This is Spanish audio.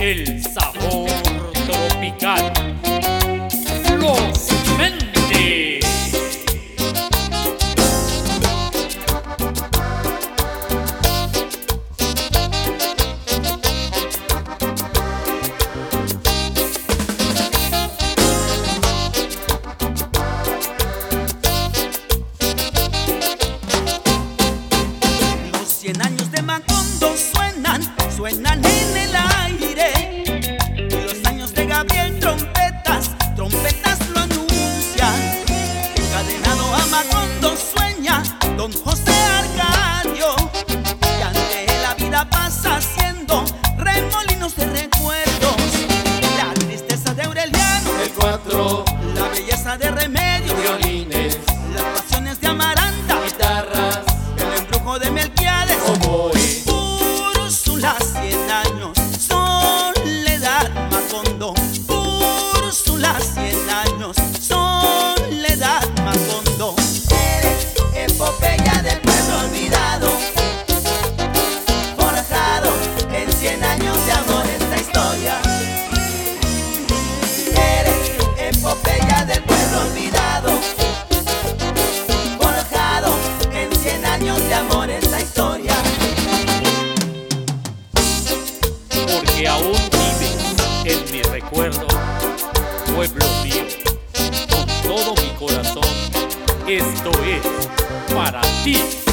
el sabor tropical. Los Méndez. Los 100 años de Macondo suenan en el aire. Y los años de Gabriel, trompetas lo anuncian. Encadenado a Macondo sueña don José Arcadio, y ante él la vida pasa haciendo remolinos de recuerdos. La tristeza de Aureliano, El 4, la belleza de Remedios, violines, las pasiones de Amaranta, guitarras, el embrujo de Melquiades, oboe, Úrsula, 100 años, Soledad, Macondo. Úrsula, 100 años, Soledad, Macondo. Eres epopeya del pueblo olvidado, forjado en 100 años de amor esta historia. Eres epopeya del pueblo olvidado, forjado en 100 años de amor esta historia. Porque aún vives en mi recuerdo, pueblo mío. Con todo mi corazón, esto es para ti.